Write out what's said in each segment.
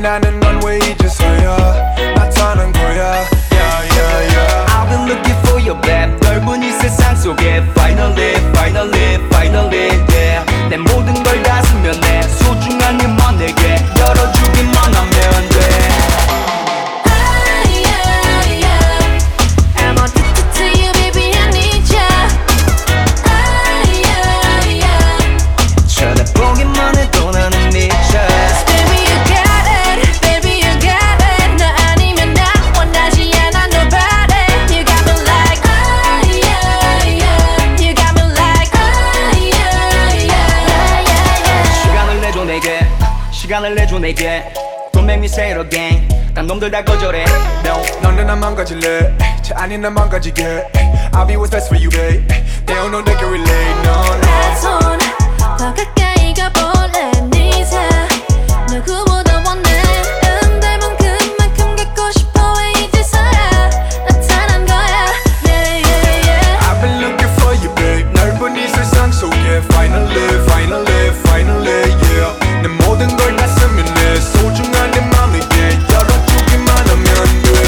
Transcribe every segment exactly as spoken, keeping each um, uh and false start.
나는 넌 왜 이제서야 나타난 거야. Yeah, yeah, yeah. I've been looking for your babe. 넓은 이 세상 속에 Finally, finally, finally, yeah. 내 모든 걸 다 스며내 소중한 힘만 내게 열어주기만 하면 돼. 쳐다보기만 해도 나는 미쳐. Baby you got it, baby you got it. 너 아니면 나 원하지 않아 nobody. You got me like ah yeah yeah. You got me like ah yeah yeah yeah. 시간을 내줘 내게 시간을 내줘 내게 Don't make me say it again. 딴 놈들 다 거절해. No. 너는 안 망가질래 쟤 아닌 난 망가지게. I'll be what's best for you babe. They don't know they can relate. No 내 no. 손 더 가까이 가볼래. 네 사 누구보다 원해. 응대면 그만큼 갖고 싶어. 왜 이제서야 나타난 거야. Yeah yeah yeah. I've been looking for you babe. 넓은 이 세상 속에 Finally, finally, finally, yeah. 내 모든 걸 다 스며내 소중한 내 맘에게 열어주기만 하면 돼.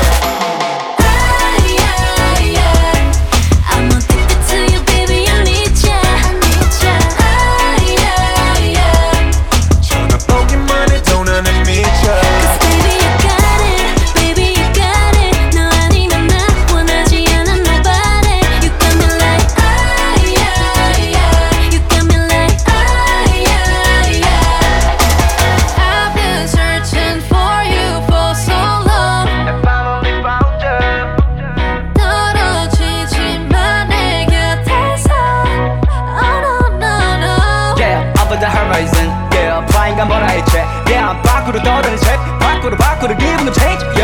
Ah yeah yeah. I'm addicted to you baby I need ya. Ah yeah yeah. 쳐다보기만 해도 나는 미쳐. Cause baby you got it, baby you got it. 너 아니면 나 원하지 않아 nobody. You got me like ah yeah yeah. You got me like ah yeah yeah. I've been searching for you for so long. I finally found you. 떨어지지만 내 곁에서. Oh no no no. Yeah, over the horizon. Yeah, flying 간 보라 해체. Yeah, 밖으로 떠오르는 책 밖으로 밖으로 기분은 change.